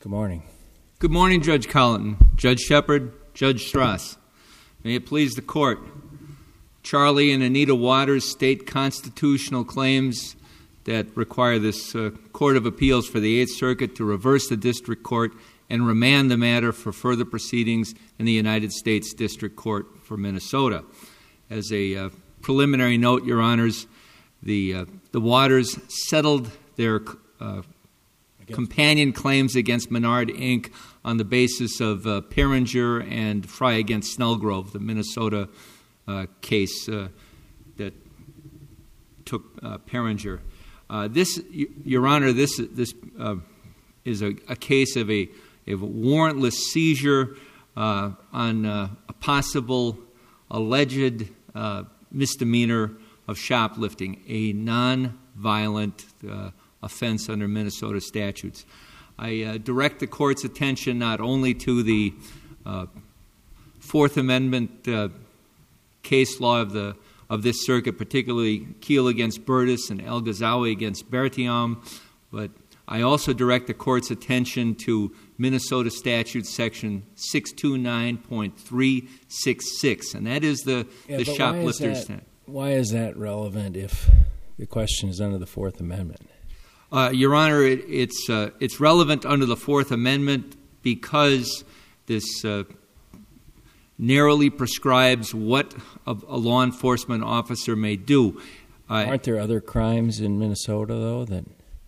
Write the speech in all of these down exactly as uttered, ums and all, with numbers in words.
Good morning. Good morning, Judge Colleton, Judge Shepard, Judge Strauss. May it please the Court. Charlie and Anita Waters state constitutional claims that require this uh, Court of Appeals for the Eighth Circuit to reverse the District Court and remand the matter for further proceedings in the United States District Court for Minnesota. As a uh, preliminary note, Your Honors, the uh, the Waters settled their uh, companion claims against Menard, Incorporated on the basis of uh, Perringer and Fry against Snellgrove, the Minnesota uh, case uh, that took uh, Perringer. Uh, this, Your Honor, this this uh, is a, a case of a, of a warrantless seizure uh, on uh, a possible alleged uh, misdemeanor of shoplifting, a non-violent uh, offense under Minnesota statutes. I uh, direct the Court's attention not only to the uh, Fourth Amendment uh, case law of the of this circuit, particularly Keel against Burtis and El Ghazawi against Bertiam, but I also direct the Court's attention to Minnesota statute section six twenty-nine point three six six, and that is the, yeah, the shoplifter's statute. Why is that relevant if the question is under the Fourth Amendment? Uh, Your Honor, it, it's uh, it's relevant under the Fourth Amendment because this uh, narrowly prescribes what a, a law enforcement officer may do. Uh, Aren't there other crimes in Minnesota, though, that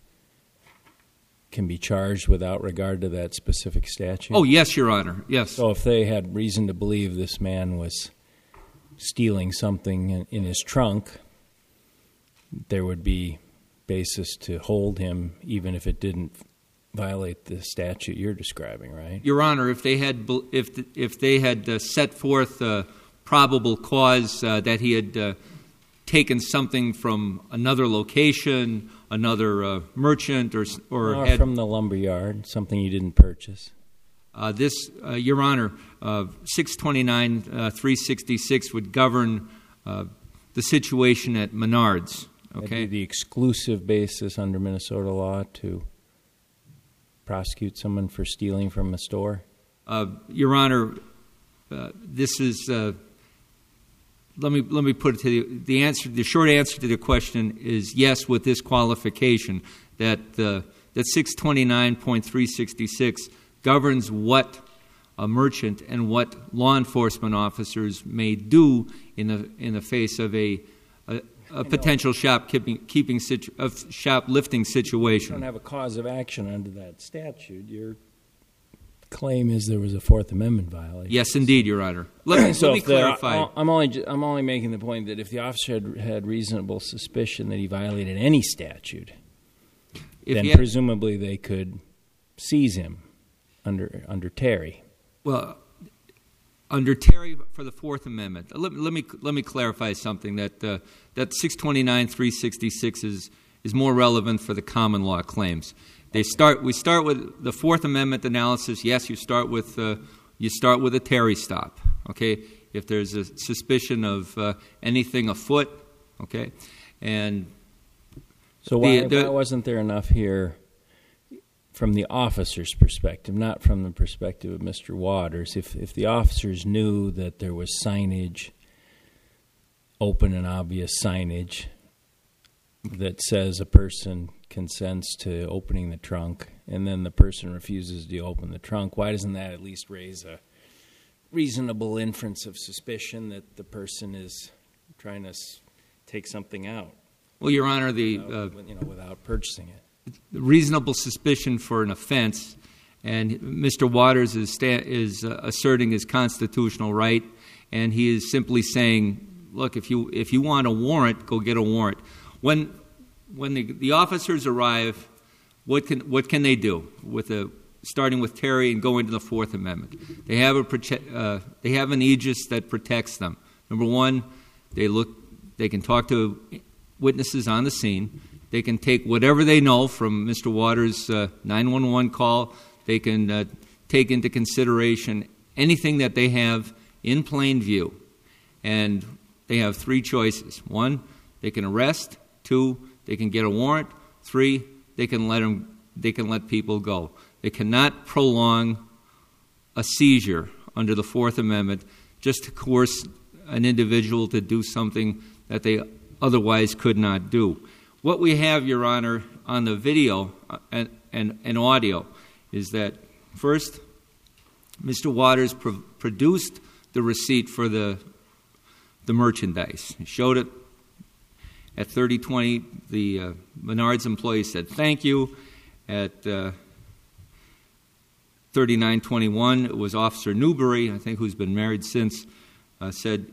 can be charged without regard to that specific statute? Oh, yes, Your Honor, yes. So if they had reason to believe this man was stealing something in, in his trunk, there would be basis to hold him even if it didn't violate the statute you're describing, right? Your Honor, if they had if if they had uh, set forth uh, probable cause uh, that he had uh, taken something from another location, another uh, merchant, or or, or had, from the lumberyard, something you didn't purchase. Uh, this, uh, Your Honor, uh, six twenty-nine uh, three sixty-six would govern uh, the situation at Menards. Okay, That'd be the exclusive basis under Minnesota law to prosecute someone for stealing from a store? Uh, Your Honor, uh, this is. Uh, let me let me put it to you. The answer, the short answer to the question is yes, with this qualification that uh, that six twenty-nine point three sixty-six governs what a merchant and what law enforcement officers may do in the in the face of a. a A potential shopkeeping, keeping situ, of shoplifting situation. You don't have a cause of action under that statute. Your claim is there was a Fourth Amendment violation. Yes, indeed, Your Honor. Let me, so let me clarify. I'm only I'm only making the point that if the officer had, had reasonable suspicion that he violated any statute, if then had, presumably they could seize him under under Terry. Well, under Terry for the Fourth Amendment, let, let me let me clarify something that uh, that six twenty-nine three sixty-six is is more relevant for the common law claims. They start we start with the Fourth Amendment analysis. Yes, you start with uh, you start with a Terry stop. Okay, if there's a suspicion of uh, anything afoot. Okay, and so why, the, the, why wasn't there enough here? From the officer's perspective, not from the perspective of Mister Waters, if if the officers knew that there was signage, open and obvious signage, that says a person consents to opening the trunk, and then the person refuses to open the trunk, why doesn't that at least raise a reasonable inference of suspicion that the person is trying to take something out? Well, Your Honor, the without, uh, you know, without purchasing it. Reasonable suspicion for an offense, and Mister Waters is sta- is uh, asserting his constitutional right, and he is simply saying, "Look, if you if you want a warrant, go get a warrant." When when the, the officers arrive, what can what can they do with a starting with Terry and going to the Fourth Amendment? They have a prote- uh, they have an aegis that protects them. Number one, they look they can talk to witnesses on the scene. They can take whatever they know from Mister Waters' uh, nine one one call. They can uh, take into consideration anything that they have in plain view. And they have three choices. One, they can arrest. Two, they can get a warrant. Three, they can let them, they can let people go. They cannot prolong a seizure under the Fourth Amendment just to coerce an individual to do something that they otherwise could not do. What we have, Your Honor, on the video and, and, and audio is that, first, Mister Waters pro- produced the receipt for the the merchandise. He showed it at thirty twenty. The uh, Menards employee said thank you. At uh, thirty-nine twenty-one, it was Officer Newberry, I think, who's been married since, uh, said,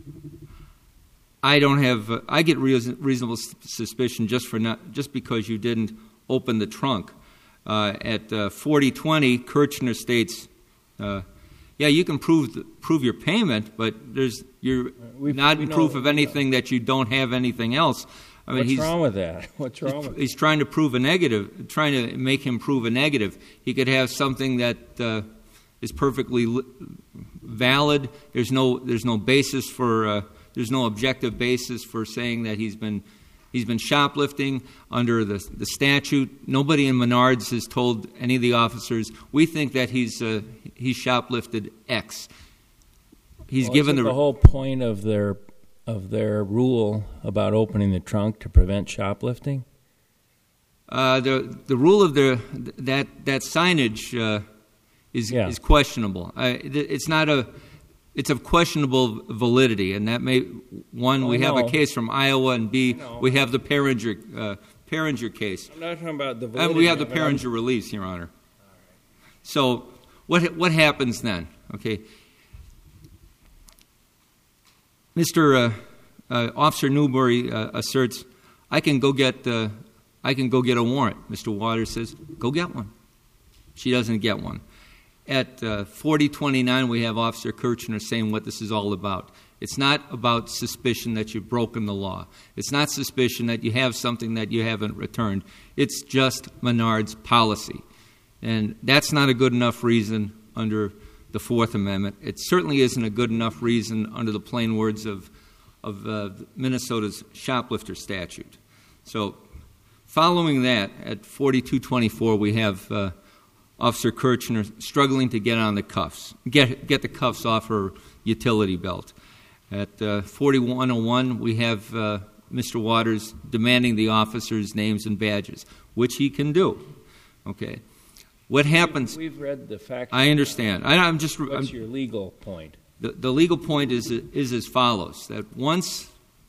I don't have, uh, I get reason, reasonable suspicion just for not, just because you didn't open the trunk. Uh, at uh, forty twenty, Kirchner states, uh, yeah, you can prove the, prove your payment, but there's you're We've, not in proof of anything that you don't have anything else. I mean, What's he's, wrong with that? What's wrong he's, with he's trying to prove a negative, trying to make him prove a negative. He could have something that uh, is perfectly li- valid. There's no there's no basis for uh, there's no objective basis for saying that he's been he's been shoplifting under the the statute. Nobody in Menards has told any of the officers, we think that he's uh, he's shoplifted X. He's well, given the, the whole point of their of their rule about opening the trunk to prevent shoplifting. Uh, the the rule of the that that signage uh, is yeah. is questionable. Uh, it's not a it's of questionable validity, and that may one oh, we have no. a case from Iowa, and B we have the Perringer uh, Perringer case. I'm not talking about the validity. And we have the Perringer release, Your Honor. Right. So what what happens then? Okay. Mister Uh, uh, Officer Newberry uh, asserts, "I can go get, uh, I can go get a warrant." Mister Waters says, "Go get one." She doesn't get one. At uh, forty twenty-nine, we have Officer Kirchner saying what this is all about. It's not about suspicion that you've broken the law. It's not suspicion that you have something that you haven't returned. It's just Menard's policy, and that's not a good enough reason under the Fourth Amendment. It certainly isn't a good enough reason under the plain words of, of uh, Minnesota's shoplifter statute. So following that, at forty-two twenty-four, we have uh, Officer Kirchner struggling to get on the cuffs, get, get the cuffs off her utility belt. At uh, forty-one oh one, we have uh, Mister Waters demanding the officers' names and badges, which he can do. Okay. What happens? We've read the facts. I understand. I, I'm just. What's I'm, your legal point? The, the legal point is is as follows: that once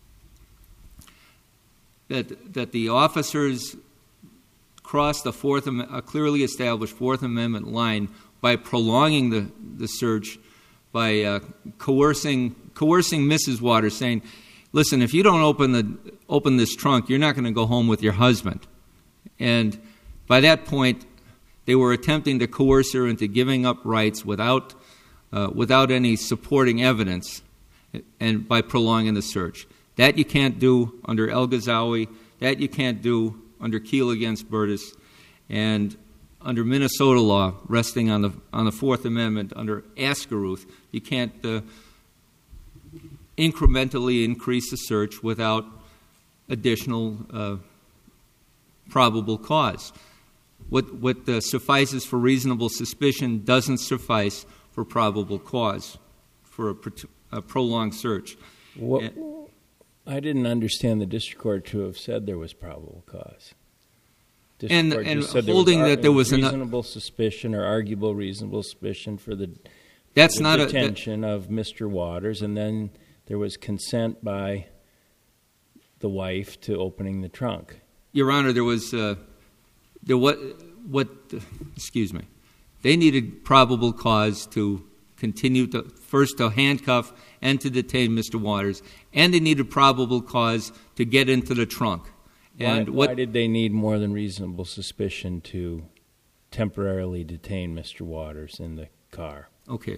that that the officers cross the fourth, a clearly established Fourth Amendment line by prolonging the, the search, by uh, coercing coercing Missus Waters, saying, "Listen, if you don't open the open this trunk, you're not going to go home with your husband," and by that point, they were attempting to coerce her into giving up rights without uh, without any supporting evidence, and by prolonging the search. That you can't do under El Ghazawi. That you can't do under Keel against Burtis, and under Minnesota law, resting on the on the Fourth Amendment under Askeruth, you can't uh, incrementally increase the search without additional uh, probable cause. What what uh, suffices for reasonable suspicion doesn't suffice for probable cause for a, a prolonged search. What, and, I didn't understand the district court to have said there was probable cause. And, and holding there that there was reasonable enough, suspicion or arguable reasonable suspicion for the, that's the not detention a, that, of Mister Waters, and then there was consent by the wife to opening the trunk. Your Honor, there was uh, there what what uh, excuse me. They needed probable cause to continue to first to handcuff and to detain Mister Waters, and they needed probable cause to get into the trunk. And why, what, why did they need more than reasonable suspicion to temporarily detain Mister Waters in the car? Okay.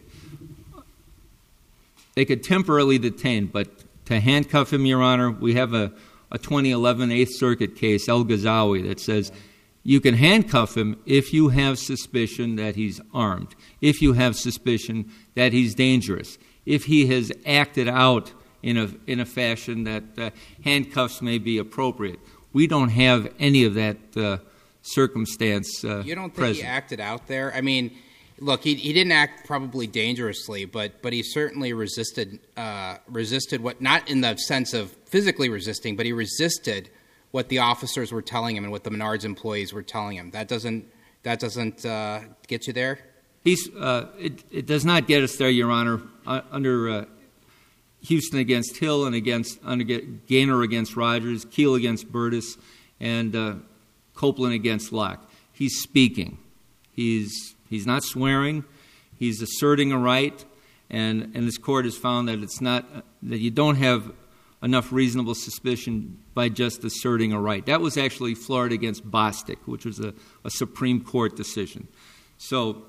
They could temporarily detain, but to handcuff him, Your Honor, we have a, a twenty eleven Eighth Circuit case, El Ghazawi, that says you can handcuff him if you have suspicion that he's armed, if you have suspicion that he's dangerous, if he has acted out in a in a fashion that uh, handcuffs may be appropriate. We don't have any of that uh, circumstance uh, You don't think present. he acted out there? I mean, look, he he didn't act probably dangerously, but but he certainly resisted uh, resisted what, not in the sense of physically resisting, but he resisted what the officers were telling him and what the Menards employees were telling him. That doesn't that doesn't uh, get you there? He's uh, it, it does not get us there, Your Honor. Uh, under uh, Houston against Hill and against under Gaynor against Rogers, Keel against Burtis, and uh, Copeland against Locke. He's speaking. He's he's not swearing. He's asserting a right, and and this court has found that it's not that you don't have enough reasonable suspicion by just asserting a right. That was actually Florida against Bostic, which was a, a Supreme Court decision. So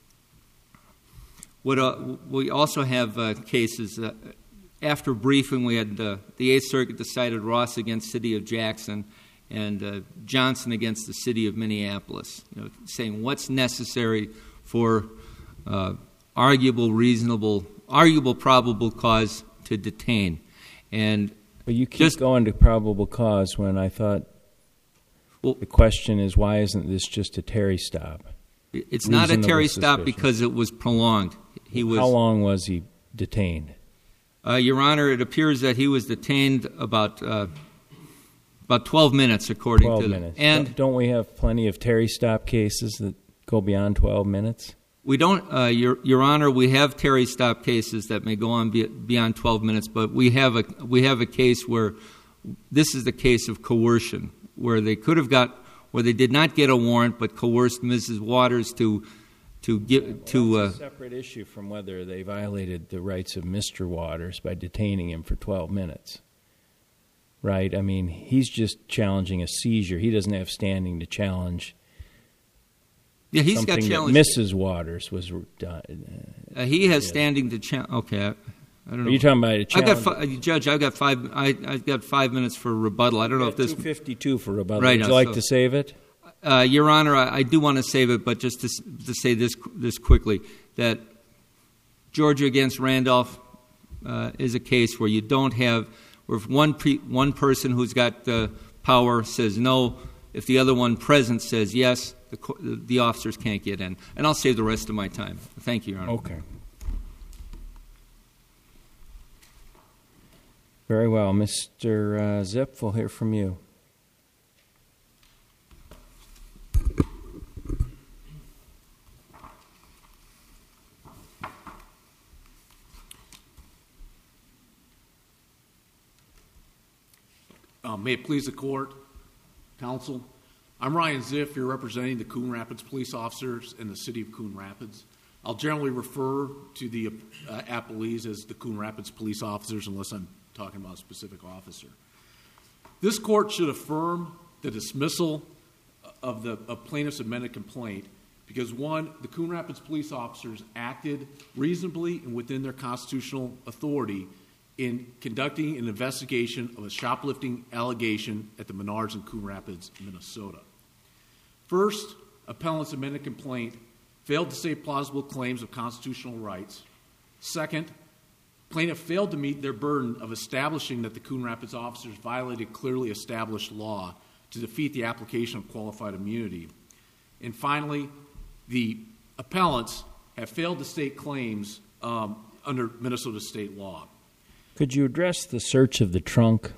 what uh, we also have uh, cases. Uh, after briefing, we had uh, the Eighth Circuit decided Ross against City of Jackson and uh, Johnson against the City of Minneapolis, you know, saying what's necessary for uh, arguable, reasonable, arguable probable cause to detain. And but you keep just, going to probable cause when I thought well, the question is, why isn't this just a Terry stop? It's not a Terry suspicion. stop because it was prolonged. He was. How long was he detained? Uh, Your Honor, it appears that he was detained about uh, about twelve minutes, according twelve to the minutes. And don't we have plenty of Terry stop cases that go beyond twelve minutes? We don't, uh, Your Your Honor. We have Terry stop cases that may go on be, beyond twelve minutes, but we have a we have a case where this is the case of coercion, where they could have got, where they did not get a warrant, but coerced Missus Waters to to give to. Well, uh, that's a separate issue from whether they violated the rights of Mister Waters by detaining him for twelve minutes. Right? I mean, he's just challenging a seizure. He doesn't have standing to challenge. Yeah, he's got challenge. Missus Waters was done. Uh, he has yeah. standing to challenge. Okay, I, I don't know. Are you talking about a challenge? I've got fi- Judge. I've got five. I, I've got five minutes for rebuttal. I don't know if this two fifty-two for rebuttal. Right Would now, you like so, to save it? Uh, Your Honor, I, I do want to save it, but just to, to say this this quickly, that Georgia against Randolph uh, is a case where you don't have where if one pre, one person who's got uh, power says no, if the other one present says yes, the, the officers can't get in. And I'll save the rest of my time. Thank you, Your Honor. Okay. Very well. Mister Uh, Zipf, we'll hear from you. Uh, may it please the court, counsel. I'm Ryan Ziff. You're representing the Coon Rapids police officers in the city of Coon Rapids. I'll generally refer to the uh, appellees as the Coon Rapids police officers unless I'm talking about a specific officer. This court should affirm the dismissal of the of plaintiff's amended complaint because, one, the Coon Rapids police officers acted reasonably and within their constitutional authority in conducting an investigation of a shoplifting allegation at the Menards in Coon Rapids, Minnesota. First, appellant's amended complaint failed to state plausible claims of constitutional rights. Second, plaintiff failed to meet their burden of establishing that the Coon Rapids officers violated clearly established law to defeat the application of qualified immunity. And finally, the appellants have failed to state claims um, under Minnesota state law. Could you address the search of the trunk?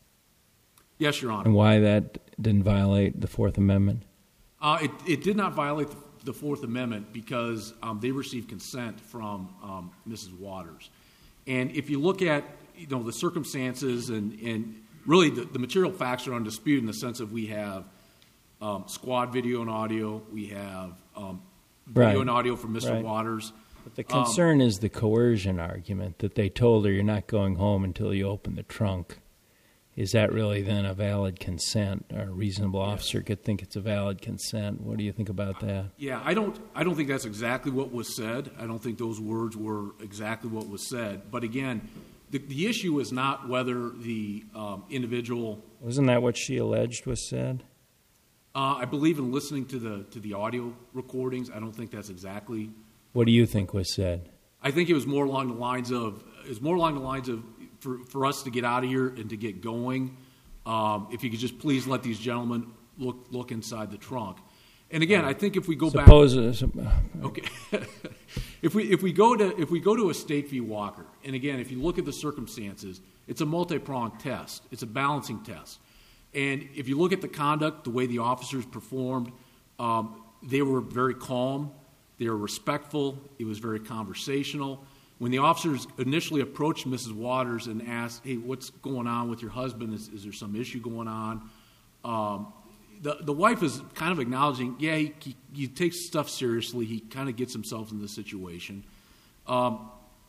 Yes, Your Honor. And why that didn't violate the Fourth Amendment? Uh, it, it did not violate the Fourth Amendment because um, they received consent from um, Missus Waters. And if you look at you know the circumstances and, and really the, the material facts are undisputed in the sense of we have um, squad video and audio, we have um, video right. and audio from Mister Right. Waters. But the concern um, is the coercion argument that they told her you're not going home until you open the trunk. Is that really then a valid consent? Or a reasonable yes. officer could think it's a valid consent. What do you think about that? Yeah, I don't I don't think that's exactly what was said. I don't think those words were exactly what was said. But again, the, the issue is not whether the um, individual... Wasn't that what she alleged was said? Uh, I believe in listening to the to the audio recordings. I don't think that's exactly... What do you think was said? I think it was more along the lines of it was more along the lines of for, for us to get out of here and to get going. Um, if you could just please let these gentlemen look look inside the trunk. And again, I think if we go Suppose back, okay, if we if we go to if we go to a State v. Walker, and again, if you look at the circumstances, it's a multi-pronged test. It's a balancing test, and if you look at the conduct, the way the officers performed, um, they were very calm, they were respectful. It was very conversational. When the officers initially approached Missus Waters and asked, "Hey, what's going on with your husband? Is, is there some issue going on?" Um, The the wife is kind of acknowledging, yeah, he, he, he takes stuff seriously. He kind of gets himself in the situation. Um,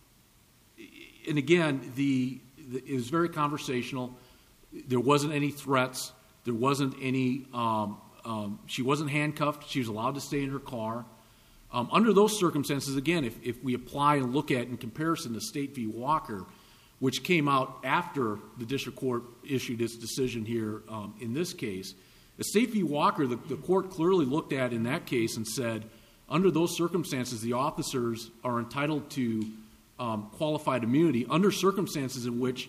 and again, the, the it was very conversational. There wasn't any threats. There wasn't any, um, um, she wasn't handcuffed. She was allowed to stay in her car. Um, under those circumstances, again, if, if we apply and look at in comparison to State v. Walker, which came out after the district court issued its decision here um, in this case, the State v. Walker, the, the court clearly looked at in that case and said, under those circumstances, the officers are entitled to um, qualified immunity under circumstances in which,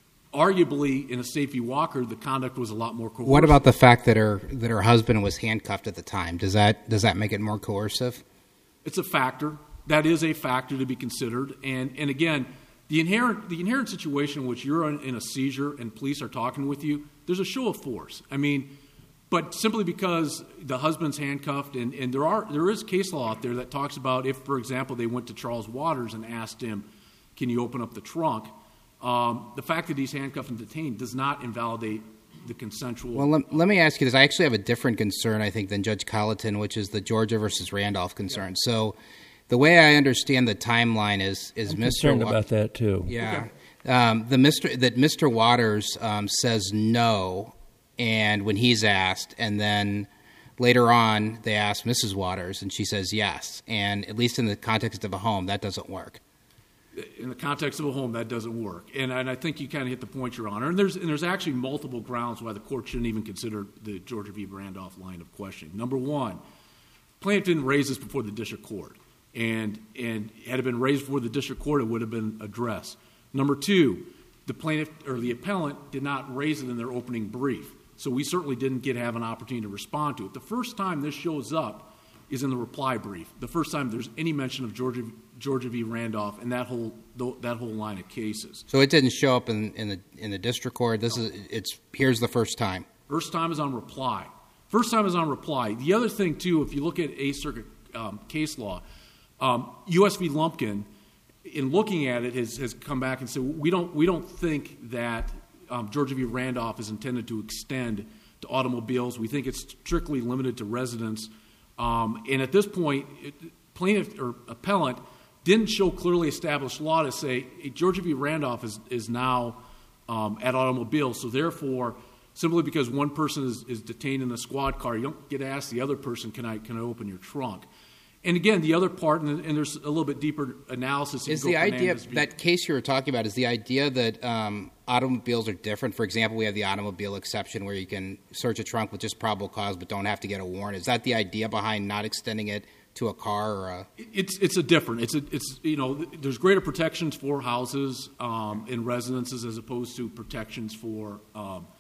arguably, in a State v. Walker, the conduct was a lot more coercive. What about the fact that her that her husband was handcuffed at the time? Does that does that make it more coercive? It's a factor. That is a factor to be considered. And and again, the inherent the inherent situation in which you're in, in a seizure and police are talking with you, there's a show of force. I mean. But simply because the husband's handcuffed, and, and there are there is case law out there that talks about if, for example, they went to Charles Waters and asked him, can you open up the trunk, um, the fact that he's handcuffed and detained does not invalidate the consensual... Well, let, let me ask you this. I actually have a different concern, I think, than Judge Colleton, which is the Georgia versus Randolph concern. Yeah. So the way I understand the timeline is... is I'm Mister concerned Wa- about that, too. Yeah. Okay. Um, the Mister that Mister Waters um, says no... And when he's asked, and then later on they ask Missus Waters, and she says yes. And at least in the context of a home, that doesn't work. In the context of a home, that doesn't work. And, and I think you kind of hit the point, Your Honor. And there's and there's actually multiple grounds why the court shouldn't even consider the Georgia v. Randolph line of questioning. Number one, plaintiff didn't raise this before the district court. And, and had it been raised before the district court, it would have been addressed. Number two, the plaintiff or the appellant did not raise it in their opening brief. So we certainly didn't get to have an opportunity to respond to it. The first time this shows up is in the reply brief. The first time there's any mention of Georgia, Georgia v. Randolph and that whole that whole line of cases. So it didn't show up in, in the in the district court. This no. is it's here's the first time. First time is on reply. First time is on reply. The other thing too, if you look at Eighth Circuit um, case law, um, U S v. Lumpkin, in looking at it, has has come back and said we don't we don't think that. Um, Georgia v. Randolph is intended to extend to automobiles. We think it's strictly limited to residents. Um, and at this point, it, plaintiff or appellant didn't show clearly established law to say hey, Georgia v. Randolph is, is now um, at automobiles. So therefore, simply because one person is, is detained in a squad car, you don't get to ask the other person, can I can I open your trunk? And again, the other part, and, and there's a little bit deeper analysis. Is the idea, that case you were talking about, is the idea that um, automobiles are different? For example, we have the automobile exception where you can search a trunk with just probable cause but don't have to get a warrant. Is that the idea behind not extending it to a car or a... It's it's a different, it's, a, it's you know, there's greater protections for houses um, and residences as opposed to protections for um,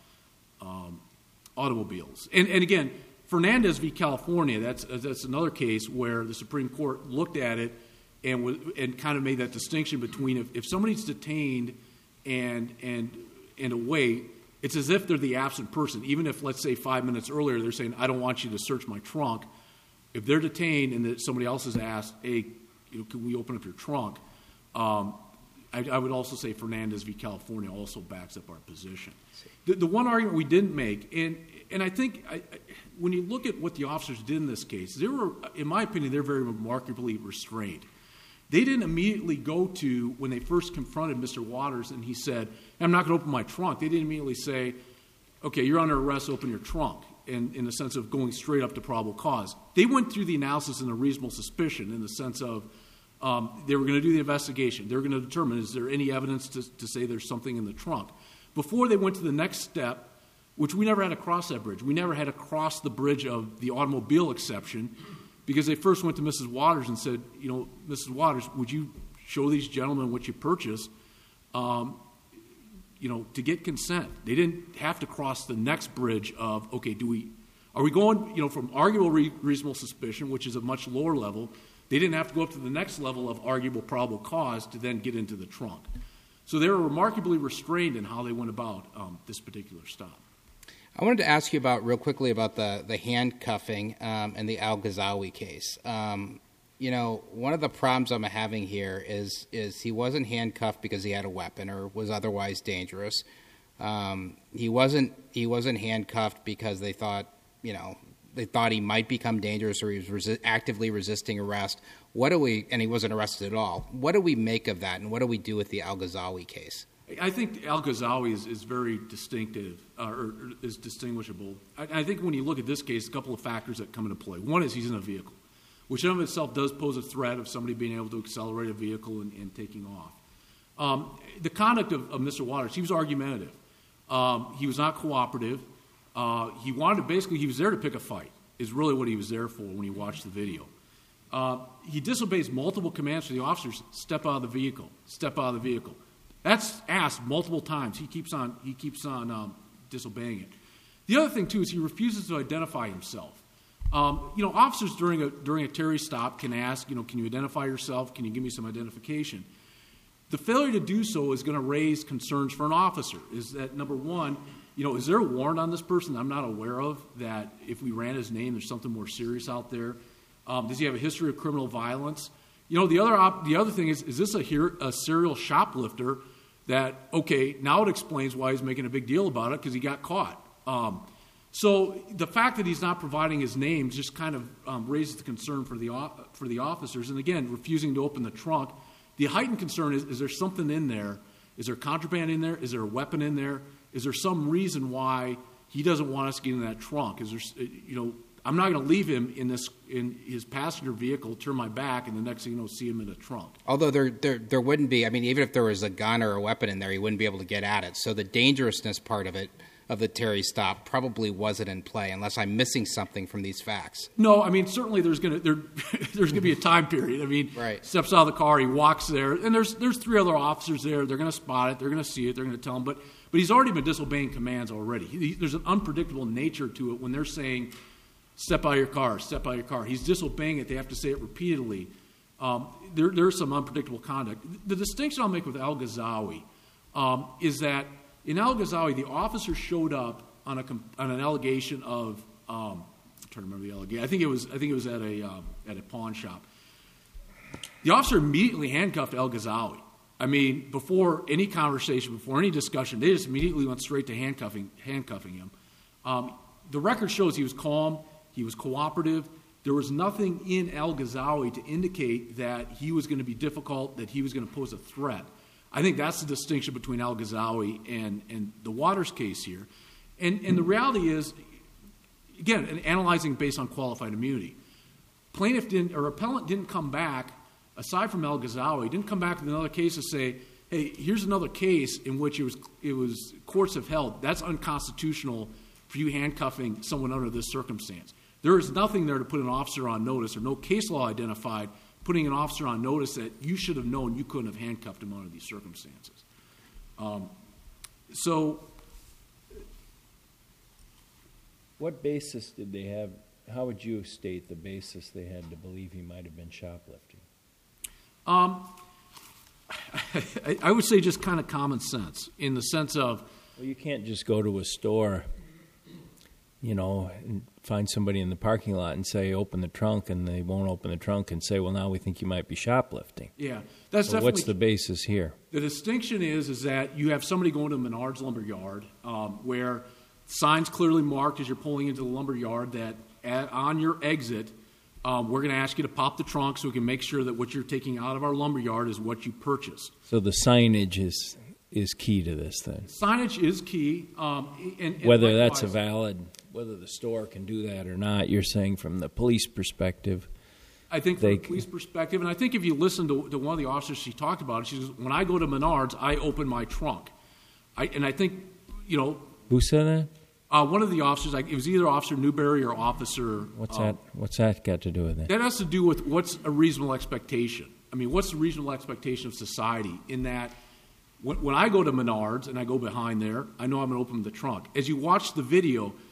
um, automobiles. And, and again... Fernandez v. California, that's that's another case where the Supreme Court looked at it and was, and kind of made that distinction between if, if somebody's detained and and and away, it's as if they're the absent person. Even if, let's say, five minutes earlier they're saying, I don't want you to search my trunk. If they're detained and that somebody else has asked, hey, you know, can we open up your trunk? Um, I, I would also say Fernandez v. California also backs up our position. The, the one argument we didn't make, and and I think I, I, when you look at what the officers did in this case, they were, in my opinion, they're very remarkably restrained. They didn't immediately go to, when they first confronted Mister Waters and he said, I'm not going to open my trunk, they didn't immediately say, okay, you're under arrest, open your trunk, in, in the sense of going straight up to probable cause. They went through the analysis in a reasonable suspicion in the sense of um, they were going to do the investigation. They were going to determine, is there any evidence to, to say there's something in the trunk? Before they went to the next step, which we never had to cross that bridge. We never had to cross the bridge of the automobile exception because they first went to Missus Waters and said, you know, Missus Waters, would you show these gentlemen what you purchased, um, you know, to get consent? They didn't have to cross the next bridge of, okay, do we Are we going, you know, from arguable re- reasonable suspicion, which is a much lower level? They didn't have to go up to the next level of arguable probable cause to then get into the trunk. So they were remarkably restrained in how they went about um, this particular stop. I wanted to ask you about real quickly about the the handcuffing um, and the Al-Ghazawi case. Um, you know, one of the problems I'm having here is is he wasn't handcuffed because he had a weapon or was otherwise dangerous. Um, he wasn't he wasn't handcuffed because they thought, you know, they thought he might become dangerous or he was resi- actively resisting arrest. What do we? And he wasn't arrested at all. What do we make of that, and what do we do with the Al-Ghazawi case? I think Al-Ghazawi is, is very distinctive, uh, or is distinguishable. I, I think when you look at this case, a couple of factors that come into play. One is he's in a vehicle, which in of itself does pose a threat of somebody being able to accelerate a vehicle and, and taking off. Um, the conduct of, of Mister Waters, he was argumentative. Um, he was not cooperative. Uh, he wanted to basically, he was there to pick a fight, is really what he was there for when you watch the video. Uh, he disobeys multiple commands from the officers: step out of the vehicle, step out of the vehicle. That's asked multiple times. He keeps on he keeps on um, disobeying it. The other thing too is he refuses to identify himself. Um, you know, officers during a during a Terry stop can ask, you know, can you identify yourself? Can you give me some identification? The failure to do so is going to raise concerns for an officer. Is that number one? You know, is there a warrant on this person that I'm not aware of? That if we ran his name, there's something more serious out there. Um, does he have a history of criminal violence? You know, the other op- the other thing is, is this a, here, a serial shoplifter that, okay, now it explains why he's making a big deal about it, because he got caught. Um, so the fact that he's not providing his name just kind of um, raises the concern for the o- for the officers. And again, refusing to open the trunk. The heightened concern is, is there something in there? Is there contraband in there? Is there a weapon in there? Is there some reason why he doesn't want us to get in that trunk? Is there, you know, I'm not going to leave him in this in his passenger vehicle, turn my back, and the next thing you know, see him in a trunk. Although there, there there wouldn't be, I mean, even if there was a gun or a weapon in there, he wouldn't be able to get at it. So the dangerousness part of it, of the Terry stop, probably wasn't in play, unless I'm missing something from these facts. No, I mean, certainly there's going to there, there's going to be a time period. I mean, right. Steps out of the car, he walks there, and there's there's three other officers there. They're going to spot it. They're going to see it. They're going to tell him. But but he's already been disobeying commands already. He, there's an unpredictable nature to it when they're saying, step out of your car, step out of your car. He's disobeying it. They have to say it repeatedly. Um, there, there's some unpredictable conduct. The distinction I'll make with Al-Ghazawi um, is that in Al-Ghazawi, the officer showed up on a on an allegation of um, I'm trying to remember the allegation. I think it was I think it was at a um, at a pawn shop. The officer immediately handcuffed Al-Ghazawi. I mean, before any conversation, before any discussion, they just immediately went straight to handcuffing handcuffing him. Um, the record shows he was calm. He was cooperative. There was nothing in Al-Ghazawi to indicate that he was going to be difficult, that he was going to pose a threat. I think that's the distinction between Al-Ghazawi and, and the Waters case here. And, and the reality is, again, analyzing based on qualified immunity, plaintiff didn't, or appellant didn't come back, aside from Al-Ghazawi, didn't come back with another case to say, hey, here's another case in which it was it was courts have held that's unconstitutional for you handcuffing someone under this circumstance. There is nothing there to put an officer on notice, or no case law identified putting an officer on notice that you should have known you couldn't have handcuffed him under these circumstances. Um, so, what basis did they have? How would you state the basis they had to believe he might have been shoplifting? Um, I, I would say just kind of common sense, in the sense of, well, you can't just go to a store, you know, and find somebody in the parking lot and say, open the trunk, and they won't open the trunk and say, well, now we think you might be shoplifting. Yeah, that's so definitely. What's the basis here? The distinction is is that you have somebody going to Menard's lumber yard, um, where signs clearly marked as you're pulling into the lumber yard that at, on your exit, um, we're going to ask you to pop the trunk so we can make sure that what you're taking out of our lumber yard is what you purchased. So the signage is is key to this then. Signage is key. Um, and, and whether likewise, that's a valid, whether the store can do that or not, you're saying from the police perspective. I think from the police perspective, and I think if you listen to, to one of the officers, she talked about it, she says, when I go to Menard's, I open my trunk. I, and I think, you know. Who said that? Uh, one of the officers, like, it was either Officer Newberry or Officer. What's um, that? What's that got to do with it? That has to do with what's a reasonable expectation. I mean, what's the reasonable expectation of society in that when, when I go to Menard's and I go behind there, I know I'm going to open the trunk. As you watch the video,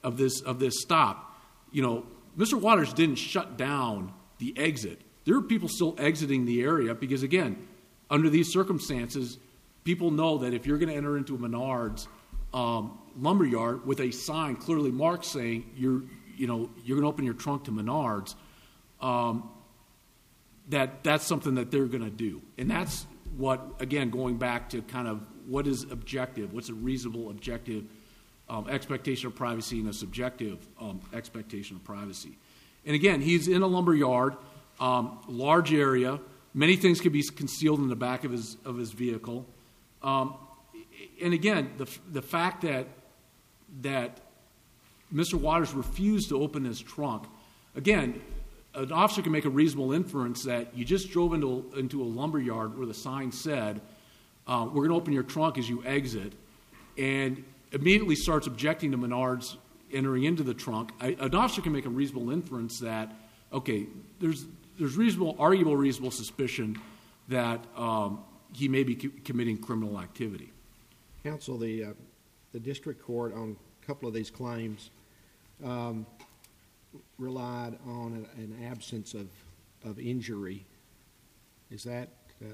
of this of this stop, you know, Mister Waters didn't shut down the exit. There are people still exiting the area because, again, under these circumstances, people know that if you're going to enter into a Menards um, lumberyard with a sign clearly marked saying you're, you know, you're going to open your trunk to Menards, um, that that's something that they're going to do. And that's what, again, going back to kind of what is objective, what's a reasonable objective um, expectation of privacy and a subjective um, expectation of privacy. And again, he's in a lumberyard, um, large area. Many things could be concealed in the back of his of his vehicle. Um, and again, the the fact that that Mister Waters refused to open his trunk, again, an officer can make a reasonable inference that you just drove into into a lumberyard where the sign said, uh, "We're going to open your trunk as you exit," and immediately starts objecting to Menards entering into the trunk. I, an officer can make a reasonable inference that, okay, there's there's reasonable, arguable, reasonable suspicion that um, he may be co- committing criminal activity. Counsel, the uh, the district court on a couple of these claims um, relied on a, an absence of of injury. Is that uh,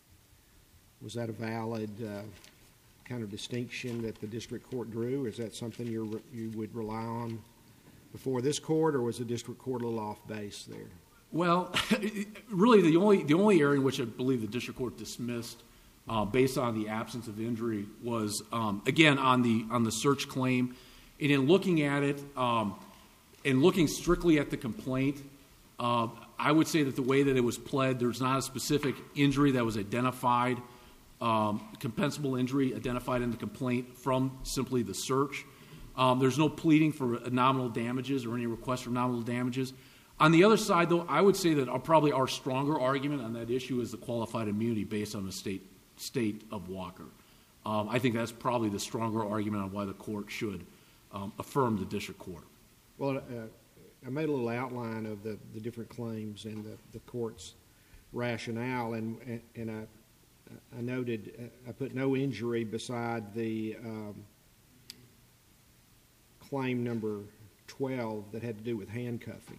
was that a valid uh, kind of distinction that the district court drew? Is that something you you would rely on before this court, or was the district court a little off base there? Well, really, the only the only area in which I believe the district court dismissed, uh, based on the absence of injury, was um, again on the on the search claim, and in looking at it, um, and looking strictly at the complaint, uh, I would say that the way that it was pled, there's not a specific injury that was identified, um, compensable injury identified in the complaint from simply the search. Um, there's no pleading for nominal damages or any request for nominal damages. On the other side, though, I would say that our, probably our stronger argument on that issue is the qualified immunity based on the state state of Walker. Um, I think that's probably the stronger argument on why the court should um, affirm the district court. Well, uh, I made a little outline of the, the different claims and the, the court's rationale, and and, and I, I noted uh, I put no injury beside the um, claim number twelve that had to do with handcuffing.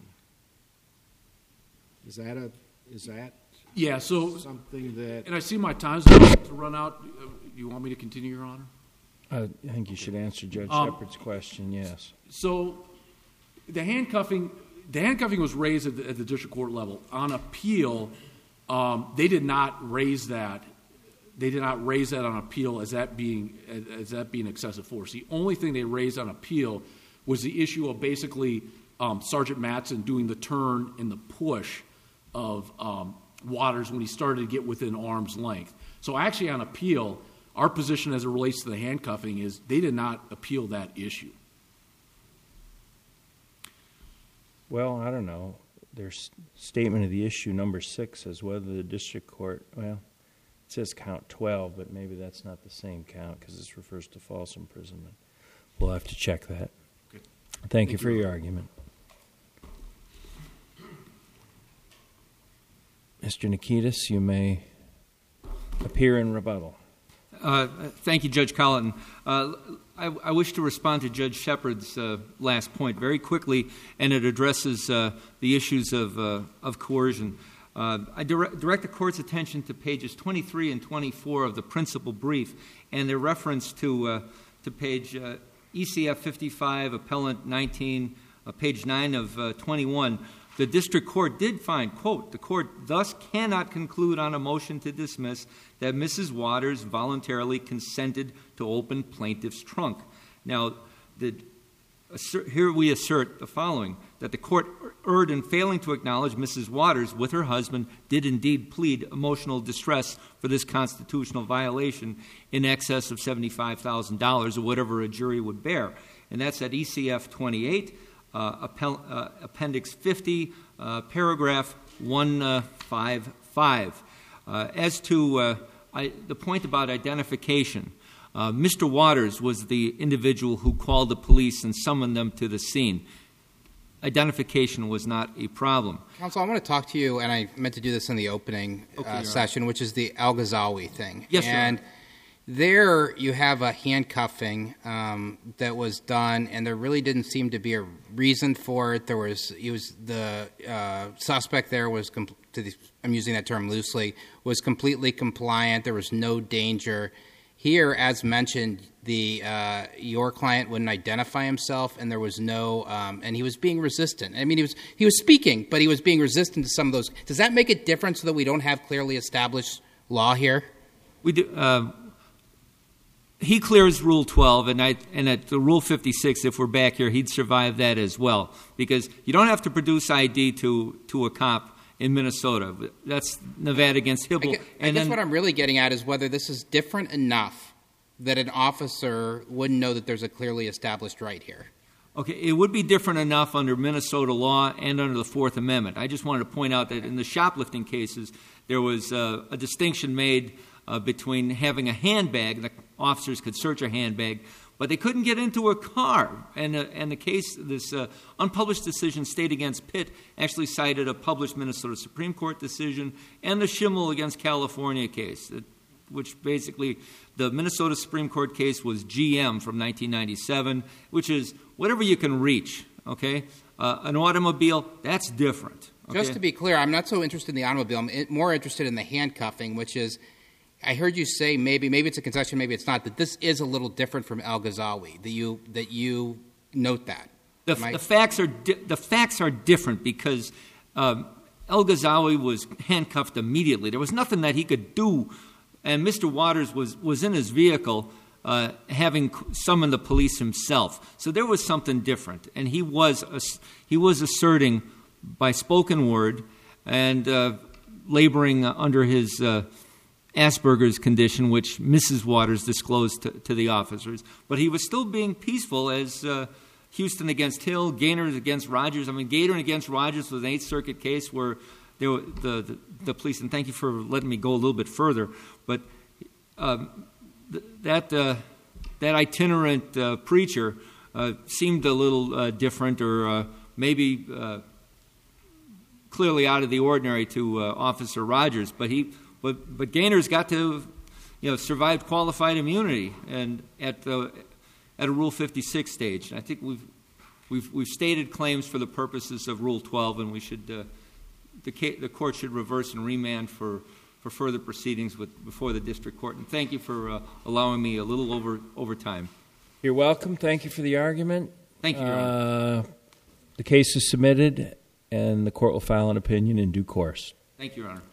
Is that a is that yeah? So something that, and I see my time's about to run out. Do you want me to continue, Your Honor? Uh, I think you should answer Judge um, Shepard's question. Yes. So the handcuffing, the handcuffing was raised at the, at the district court level. On appeal, um, they did not raise that. They did not raise that on appeal as that being as, as that being excessive force. The only thing they raised on appeal was the issue of basically um, Sergeant Mattson doing the turn and the push of um, Waters when he started to get within arm's length. So actually on appeal, our position as it relates to the handcuffing is they did not appeal that issue. Well, I don't know. Their statement of the issue number six says whether the district court, well, it says count twelve, but maybe that's not the same count because this refers to false imprisonment. We'll have to check that. Okay. Thank, Thank you for you. your argument. Mister Nikitas, you may appear in rebuttal. Uh, thank you, Judge Colleton. Uh, I, I wish to respond to Judge Shepard's uh, last point very quickly, and it addresses uh, the issues of, uh, of coercion. Uh, I direct, direct the Court's attention to pages twenty-three and twenty-four of the principal brief, and their reference to uh, to page uh, E C F fifty-five, Appellant nineteen, uh, page nine of uh, twenty-one. The district court did find, quote, the court thus cannot conclude on a motion to dismiss that Missus Waters voluntarily consented to open plaintiff's trunk. Now, the, assert, here we assert the following, that the court erred in failing to acknowledge Missus Waters, with her husband, did indeed plead emotional distress for this constitutional violation in excess of seventy-five thousand dollars, or whatever a jury would bear. And that's at E C F twenty-eight. Uh, appel, uh, Appendix fifty, uh, paragraph one fifty-five. Uh, as to uh, I, the point about identification, uh, Mister Waters was the individual who called the police and summoned them to the scene. Identification was not a problem. Counsel, I want to talk to you, and I meant to do this in the opening Okay, uh, session, which is the Al-Ghazawi thing. Yes, and sir. There you have a handcuffing um, that was done, and there really didn't seem to be a reason for it. There was, he was the uh, suspect there was, com- to the, I'm using that term loosely, was completely compliant. There was no danger. Here, as mentioned, the uh, your client wouldn't identify himself, and there was no, um, and he was being resistant. I mean, he was he was speaking, but he was being resistant to some of those. Does that make it different so that we don't have clearly established law here? We do. Uh, he clears Rule twelve, and I and at the Rule fifty-six, if we're back here, he'd survive that as well, because you don't have to produce I D to to a cop in Minnesota. That's Nevada against Hibble. I guess, and I guess then, what I'm really getting at is whether this is different enough that an officer wouldn't know that there's a clearly established right here. Okay, it would be different enough under Minnesota law and under the Fourth Amendment. I just wanted to point out that in the shoplifting cases, there was uh, a distinction made uh, between having a handbag. The officers could search a handbag, but they couldn't get into a car. And, uh, and the case, this uh, unpublished decision, State against Pitt, actually cited a published Minnesota Supreme Court decision and the Schimmel against California case, that, which basically the Minnesota Supreme Court case was G M from nineteen ninety-seven, which is whatever you can reach, okay? Uh, an automobile, that's different. Okay? Just to be clear, I'm not so interested in the automobile. I'm more interested in the handcuffing, which is, I heard you say maybe maybe it's a concession, maybe it's not, that this is a little different from El Ghazawi, that you that you note that. The, the facts are di- the facts are different because um, El Ghazawi was handcuffed immediately. There was nothing that he could do, and Mister Waters was, was in his vehicle uh, having summoned the police himself. So there was something different, and he was ass- he was asserting by spoken word and uh, laboring under his Uh, Asperger's condition, which Missus Waters disclosed to, to the officers. But he was still being peaceful as uh, Houston against Hill, Gaynor against Rogers. I mean, Gaynor against Rogers was an Eighth Circuit case where there were the, the, the police, and thank you for letting me go a little bit further, but um, th- that, uh, that itinerant uh, preacher uh, seemed a little uh, different or uh, maybe uh, clearly out of the ordinary to uh, Officer Rogers, but he But but Gaynor's got to, you know, survive qualified immunity and at the at a Rule fifty-six stage. And I think we've we've we've stated claims for the purposes of Rule twelve, and we should uh, the the court should reverse and remand for, for further proceedings with before the district court. And thank you for uh, allowing me a little over over time. You're welcome. Thank you for the argument. Thank you, Your Honor. Uh, the case is submitted, and the court will file an opinion in due course. Thank you, Your Honor.